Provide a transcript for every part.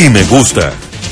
y me gusta.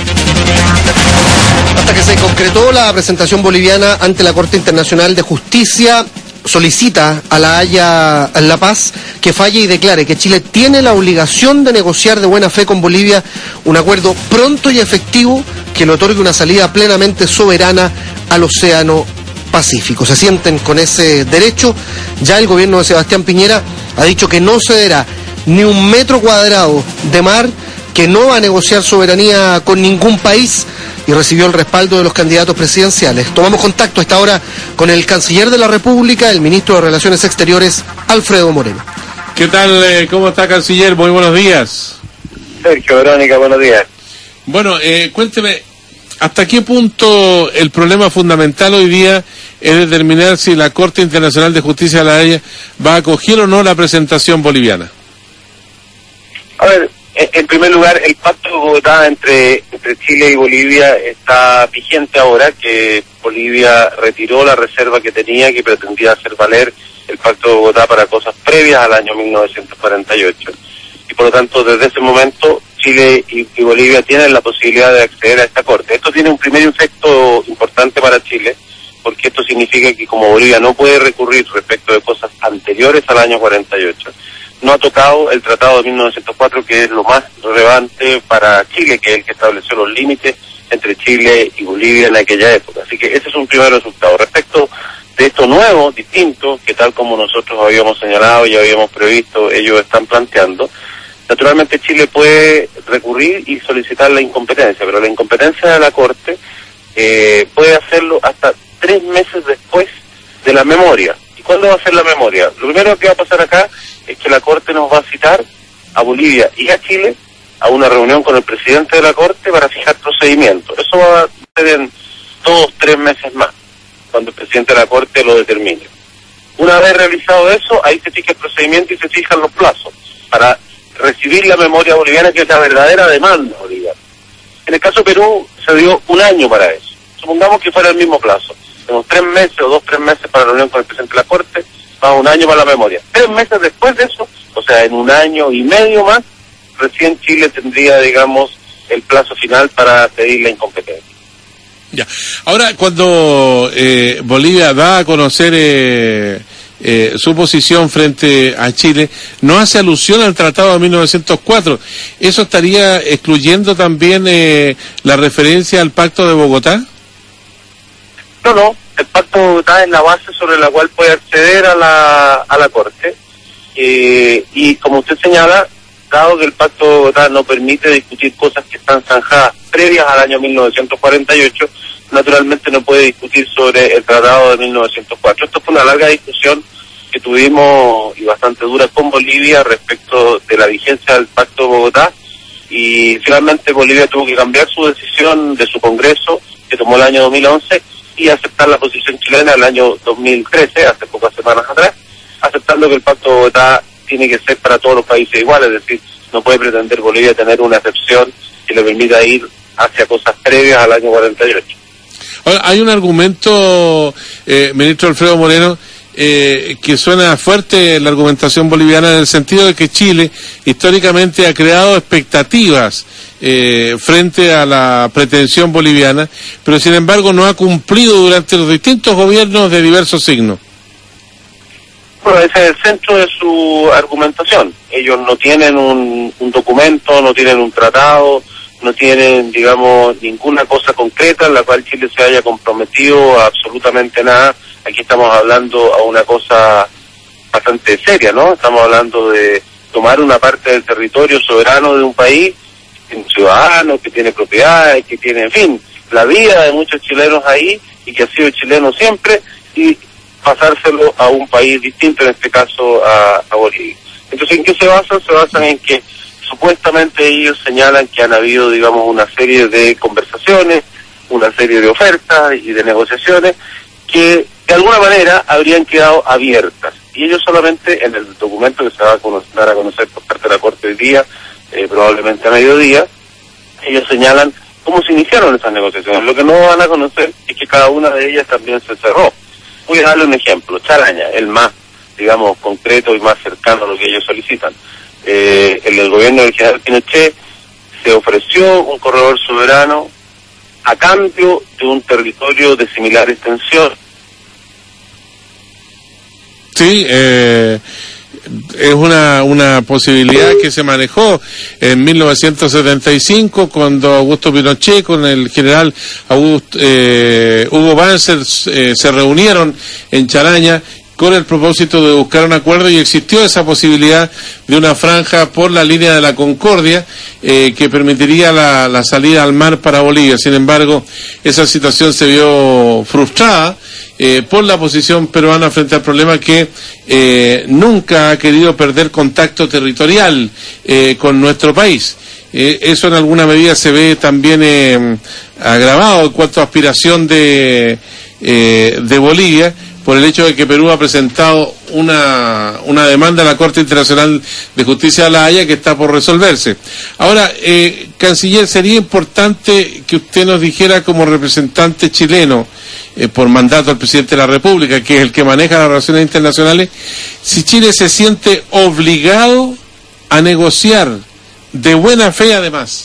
Hasta que se concretó la presentación boliviana ante la Corte Internacional de Justicia, solicita a La Haya La Paz que falle y declare que Chile tiene la obligación de negociar de buena fe con Bolivia un acuerdo pronto y efectivo que le otorgue una salida plenamente soberana al Océano Pacífico. Se sienten con ese derecho. Ya el gobierno de Sebastián Piñera ha dicho que no cederá ni un metro cuadrado de mar, que no va a negociar soberanía con ningún país, y recibió el respaldo de los candidatos presidenciales. Tomamos contacto a esta hora con el canciller de la República, el ministro de Relaciones Exteriores, Alfredo Moreno. ¿Qué tal? ¿Cómo está, canciller? Muy buenos días. Sergio, Verónica, buenos días. Bueno, cuénteme, ¿hasta qué punto el problema fundamental hoy día es determinar si la Corte Internacional de Justicia de La Haya va a acoger o no la presentación boliviana? A ver, en primer lugar, el pacto de Bogotá entre Chile y Bolivia está vigente ahora, que Bolivia retiró la reserva que tenía, que pretendía hacer valer el pacto de Bogotá para cosas previas al año 1948. Y por lo tanto, desde ese momento, Chile y Bolivia tienen la posibilidad de acceder a esta corte. Esto tiene un primer efecto importante para Chile, porque esto significa que como Bolivia no puede recurrir respecto de cosas anteriores al año 48, no ha tocado el Tratado de 1904, que es lo más relevante para Chile, que es el que estableció los límites entre Chile y Bolivia en aquella época. Así que ese es un primer resultado. Respecto de esto nuevo, distinto, que tal como nosotros habíamos señalado y habíamos previsto, ellos están planteando, naturalmente Chile puede recurrir y solicitar la incompetencia, pero la incompetencia de la Corte puede hacerlo hasta 3 meses después de la memoria. ¿Y cuándo va a ser la memoria? Lo primero que va a pasar acá es que la Corte nos va a citar a Bolivia y a Chile a una reunión con el presidente de la Corte para fijar procedimientos. Eso va a ser en 2-3 meses más, cuando el presidente de la Corte lo determine. Una vez realizado eso, ahí se fija el procedimiento y se fijan los plazos para recibir la memoria boliviana, que es la verdadera demanda boliviana. En el caso de Perú se dio 1 año para eso. Supongamos que fuera el mismo plazo. Tenemos 3 meses o 2-3 meses para la reunión con el presidente de la Corte, más 1 año para la memoria. 3 meses después de eso, o sea, en 1 año y medio más, recién Chile tendría, digamos, el plazo final para pedir la incompetencia. Ya. Ahora, cuando Bolivia da a conocer su posición frente a Chile, no hace alusión al Tratado de 1904. ¿Eso estaría excluyendo también la referencia al Pacto de Bogotá? No. El Pacto de Bogotá es la base sobre la cual puede acceder a la Corte. Y como usted señala, dado que el Pacto de Bogotá no permite discutir cosas que están zanjadas previas al año 1948, naturalmente no puede discutir sobre el Tratado de 1904. Esto fue una larga discusión que tuvimos y bastante dura con Bolivia respecto de la vigencia del Pacto de Bogotá, y finalmente Bolivia tuvo que cambiar su decisión de su Congreso, que tomó el año 2011, y aceptar la posición chilena el año 2013, hace pocas semanas atrás, aceptando que el Pacto de Bogotá tiene que ser para todos los países iguales, es decir, no puede pretender Bolivia tener una excepción que le permita ir hacia cosas previas al año 48. Ahora, hay un argumento, ministro Alfredo Moreno, que suena fuerte la argumentación boliviana, en el sentido de que Chile históricamente ha creado expectativas frente a la pretensión boliviana, pero sin embargo no ha cumplido durante los distintos gobiernos de diversos signos. Bueno, ese es el centro de su argumentación. Ellos no tienen un documento, no tienen un tratado, no tienen, digamos, ninguna cosa concreta en la cual Chile se haya comprometido a absolutamente nada. Aquí estamos hablando a una cosa bastante seria, ¿no? Estamos hablando de tomar una parte del territorio soberano de un país, que tiene ciudadanos, que tiene propiedades, que tiene, en fin, la vida de muchos chilenos ahí, y que ha sido chileno siempre, y pasárselo a un país distinto, en este caso a Bolivia. Entonces, ¿en qué se basan? Se basan en que supuestamente ellos señalan que han habido, digamos, una serie de conversaciones, una serie de ofertas y de negociaciones que de alguna manera habrían quedado abiertas. Y ellos solamente en el documento que se va a dar a conocer por parte de la Corte hoy día, probablemente a mediodía, ellos señalan cómo se iniciaron esas negociaciones. Lo que no van a conocer es que cada una de ellas también se cerró. Voy a darle un ejemplo. Charaña, el más, digamos, concreto y más cercano a lo que ellos solicitan. El del gobierno del general Pinochet se ofreció un corredor soberano a cambio de un territorio de similar extensión. Sí, es una posibilidad que se manejó en 1975 cuando Augusto Pinochet con el general Hugo Banzer se reunieron en Charaña con el propósito de buscar un acuerdo, y existió esa posibilidad de una franja por la línea de la Concordia que permitiría la salida al mar para Bolivia. Sin embargo, esa situación se vio frustrada por la posición peruana frente al problema que nunca ha querido perder contacto territorial con nuestro país. Eso en alguna medida se ve también agravado en cuanto a aspiración de Bolivia, por el hecho de que Perú ha presentado una demanda a la Corte Internacional de Justicia de La Haya que está por resolverse. Ahora, canciller, sería importante que usted nos dijera, como representante chileno, por mandato del presidente de la República, que es el que maneja las relaciones internacionales, si Chile se siente obligado a negociar de buena fe además.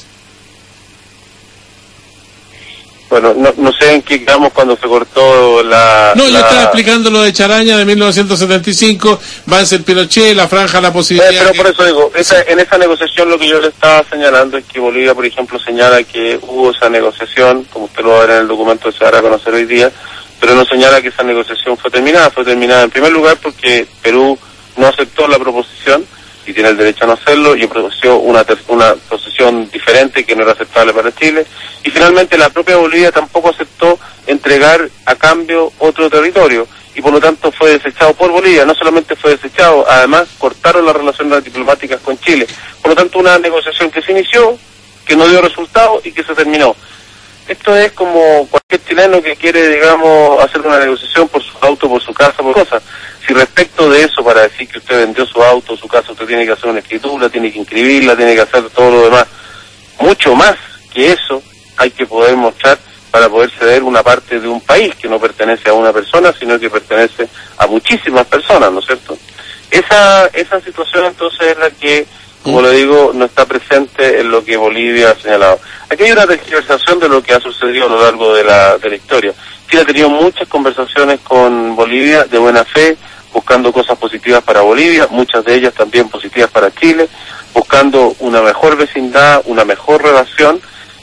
Bueno, no sé en qué quedamos cuando se cortó yo estaba explicando lo de Charaña de 1975, Banzer Pinochet, la franja, la posibilidad... pero por eso digo, en esa negociación lo que yo le estaba señalando es que Bolivia, por ejemplo, señala que hubo esa negociación, como usted lo va a ver en el documento que se dará a conocer hoy día, pero no señala que esa negociación fue terminada en primer lugar porque Perú no aceptó la proposición, y tiene el derecho a no hacerlo, y ofreció una posición diferente que no era aceptable para Chile, y finalmente la propia Bolivia tampoco aceptó entregar a cambio otro territorio, y por lo tanto fue desechado por Bolivia. No solamente fue desechado, además cortaron las relaciones diplomáticas con Chile. Por lo tanto, una negociación que se inició, que no dio resultado y que se terminó. Esto es como cualquier chileno que quiere, digamos, hacer una negociación por su auto, por su casa, por cosas. Si respecto de eso, para decir que usted vendió su auto, su casa, usted tiene que hacer una escritura, tiene que inscribirla, tiene que hacer todo lo demás. Mucho más que eso hay que poder mostrar para poder ceder una parte de un país que no pertenece a una persona, sino que pertenece a muchísimas personas, ¿no es cierto? Esa situación entonces es la que, como le digo, no está presente en lo que Bolivia ha señalado. Aquí hay una tergiversación de lo que ha sucedido a lo largo de la historia. Chile ha tenido muchas conversaciones con Bolivia de buena fe, buscando cosas positivas para Bolivia, muchas de ellas también positivas para Chile, buscando una mejor vecindad, una mejor relación.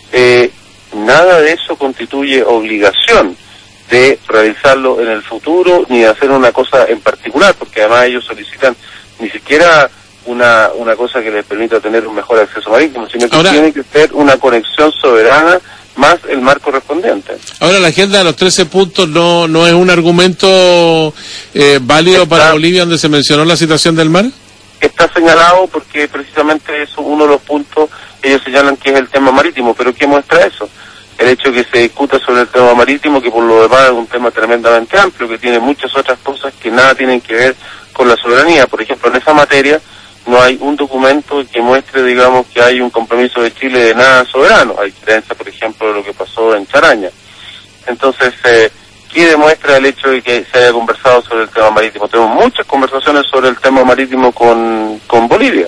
Nada de eso constituye obligación de realizarlo en el futuro, ni de hacer una cosa en particular, porque además ellos solicitan ni siquiera una cosa que les permita tener un mejor acceso marítimo, sino que tiene que ser una conexión soberana más el mar correspondiente. Ahora, la agenda de los 13 puntos no es un argumento válido para Bolivia, donde se mencionó la situación del mar. Está señalado porque precisamente es uno de los puntos, ellos señalan que es el tema marítimo, pero ¿qué muestra eso? El hecho de que se discuta sobre el tema marítimo, que por lo demás es un tema tremendamente amplio, que tiene muchas otras cosas que nada tienen que ver con la soberanía. Por ejemplo, en esa materia no hay un documento que muestre, digamos, que hay un compromiso de Chile de nada soberano, a diferencia, por ejemplo, de lo que pasó en Charaña. Entonces, ¿qué demuestra el hecho de que se haya conversado sobre el tema marítimo? Tenemos muchas conversaciones sobre el tema marítimo con Bolivia,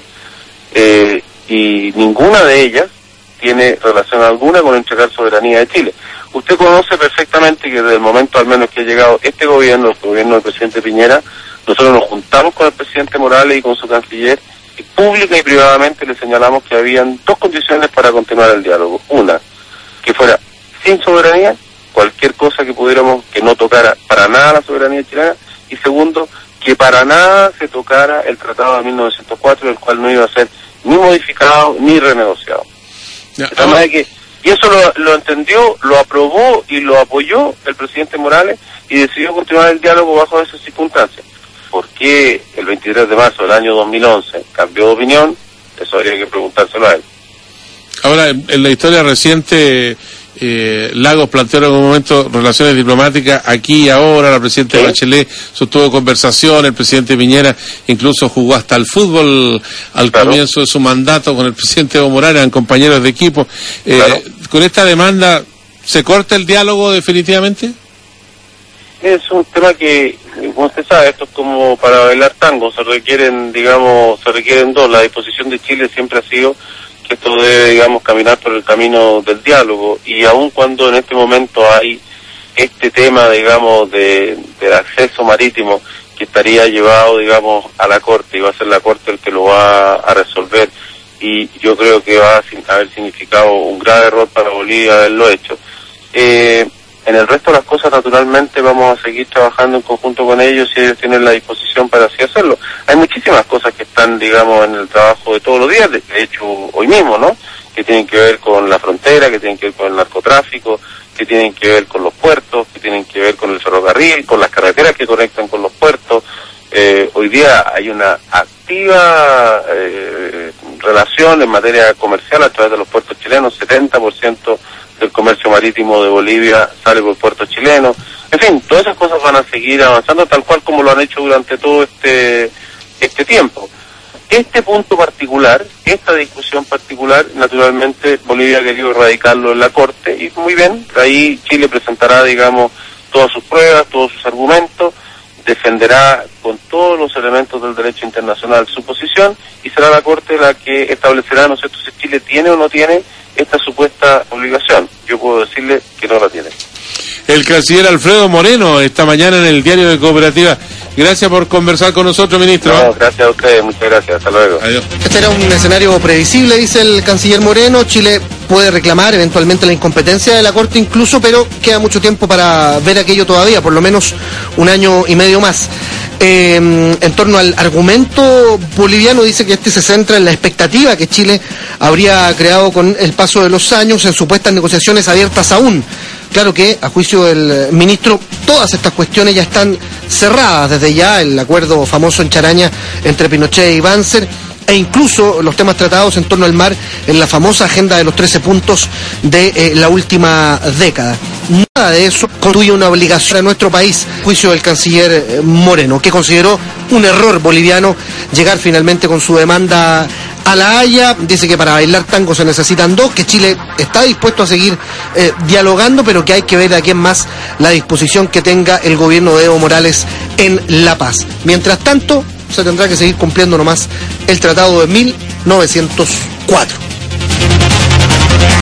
y ninguna de ellas tiene relación alguna con entregar soberanía de Chile. Usted conoce perfectamente que desde el momento al menos que ha llegado este gobierno, el gobierno del presidente Piñera, nosotros nos juntamos con el presidente Morales y con su canciller, y pública y privadamente le señalamos que habían dos condiciones para continuar el diálogo. Una, que fuera sin soberanía, cualquier cosa que pudiéramos, que no tocara para nada la soberanía chilena, y segundo, que para nada se tocara el tratado de 1904, el cual no iba a ser ni modificado ni renegociado. Y eso lo entendió, lo aprobó y lo apoyó el presidente Morales, y decidió continuar el diálogo bajo esas circunstancias. ¿Por qué el 23 de marzo del año 2011 cambió de opinión? Eso habría que preguntárselo a él. Ahora, en la historia reciente, Lagos planteó en algún momento relaciones diplomáticas aquí y ahora. La presidenta Bachelet sostuvo conversación, el presidente Piñera incluso jugó hasta el fútbol al comienzo de su mandato con el presidente Evo Morales, eran compañeros de equipo. ¿Con esta demanda se corta el diálogo definitivamente? Es un tema que, como usted sabe, esto es como para bailar tango, se requieren dos. La disposición de Chile siempre ha sido que esto debe, digamos, caminar por el camino del diálogo, y aun cuando en este momento hay este tema, digamos, del acceso marítimo que estaría llevado, digamos, a la Corte, y va a ser la Corte el que lo va a resolver, y yo creo que va a haber significado un grave error para Bolivia haberlo hecho. En el resto de las cosas, naturalmente, vamos a seguir trabajando en conjunto con ellos si ellos tienen la disposición para así hacerlo. Hay muchísimas cosas que están, digamos, en el trabajo de todos los días, de hecho, hoy mismo, ¿no?, que tienen que ver con la frontera, que tienen que ver con el narcotráfico, que tienen que ver con los puertos, que tienen que ver con el ferrocarril, con las carreteras que conectan con los puertos. Hoy día hay una activa relación en materia comercial a través de los puertos chilenos. 70% del comercio marítimo de Bolivia sale por puertos chilenos. En fin, todas esas cosas van a seguir avanzando tal cual como lo han hecho durante todo este tiempo. Este punto particular, esta discusión particular, naturalmente Bolivia ha querido erradicarlo en la Corte, y muy bien, ahí Chile presentará, digamos, todas sus pruebas, todos sus argumentos, defenderá con todos los elementos del derecho internacional su posición, y será la Corte la que establecerá, ¿no es cierto?, si Chile tiene o no tiene esta supuesta obligación. Yo puedo decirle que no la tiene. El canciller Alfredo Moreno, esta mañana en el Diario de Cooperativa. Gracias por conversar con nosotros, ministro. No, gracias a ustedes, muchas gracias, hasta luego. Adiós. Este era un escenario previsible, dice el canciller Moreno. Chile puede reclamar eventualmente la incompetencia de la Corte incluso, pero queda mucho tiempo para ver aquello todavía, por lo menos un año y medio más. En torno al argumento boliviano, dice que este se centra en la expectativa que Chile habría creado con el paso de los años en supuestas negociaciones abiertas aún. Claro que, a juicio del ministro, todas estas cuestiones ya están cerradas desde ya, el acuerdo famoso en Charaña entre Pinochet y Banzer, e incluso los temas tratados en torno al mar en la famosa agenda de los 13 puntos de la última década. Nada de eso constituye una obligación a nuestro país, a juicio del canciller Moreno, que consideró un error boliviano llegar finalmente con su demanda a La Haya. Dice que para bailar tango se necesitan dos, que Chile está dispuesto a seguir dialogando, pero que hay que ver de aquí en más la disposición que tenga el gobierno de Evo Morales en La Paz. Mientras tanto, se tendrá que seguir cumpliendo nomás el tratado de 1904.